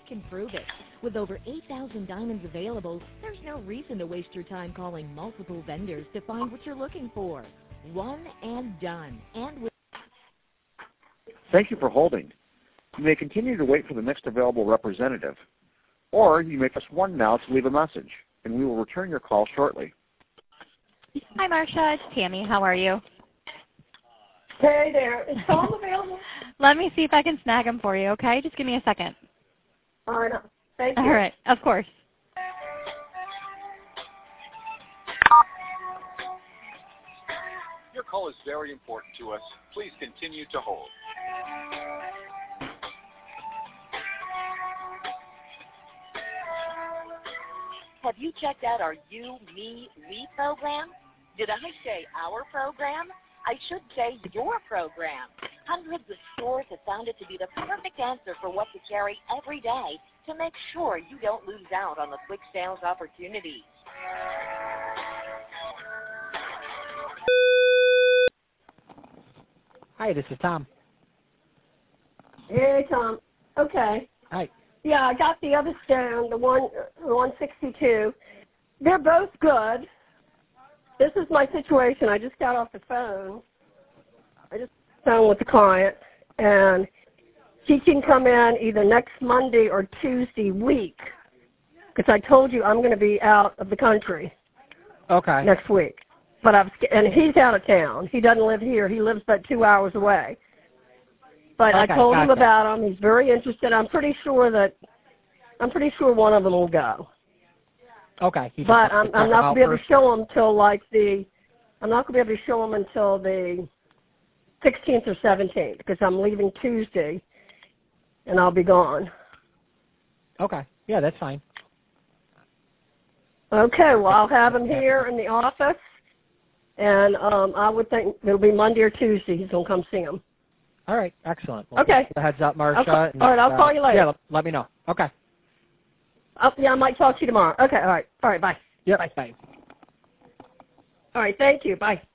can prove it. With over 8,000 diamonds available, there's no reason to waste your time calling multiple vendors to find what you're looking for. One and done. And with Thank you for holding. You may continue to wait for the next available representative, or you may press 1 now to leave a message, and we will return your call shortly. Hi, Marcia. It's Tammy. How are you? Hey there. Is Tom available? Let me see if I can snag him for you, okay? Just give me a second. All right. Thank you. All right. Of course. Your call is very important to us. Please continue to hold. Have you checked out our You, Me, We program? Did I say our program? I should say your program. Hundreds of stores have found it to be the perfect answer for what to carry every day to make sure you don't lose out on the quick sales opportunities. Hi, this is Tom. Hey, Tom. Okay. Hi. Yeah, I got the other stone, the 162. They're both good. This is my situation. I just got off the phone. I just phone with the client, and she can come in either next Monday or Tuesday week, because I told you I'm going to be out of the country. Okay. Next week. But and he's out of town. He doesn't live here. He lives about 2 hours away. But okay, I told him gotcha. about him. He's very interested. I'm pretty sure one of them will go. Okay. But I'm not going to be able to show him till I'm not going to be able to show him until the 16th or 17th, because I'm leaving Tuesday, and I'll be gone. Okay. Yeah, that's fine. Okay, well, I'll have him here in the office, and I would think it'll be Monday or Tuesday he's going to come see him. All right, excellent. Well, okay. The heads up, Marcia. All right, I'll call you later. Yeah, let me know. Okay. Yeah, I might talk to you tomorrow. Okay, all right, bye. Yep, bye. Bye. All right, thank you, bye.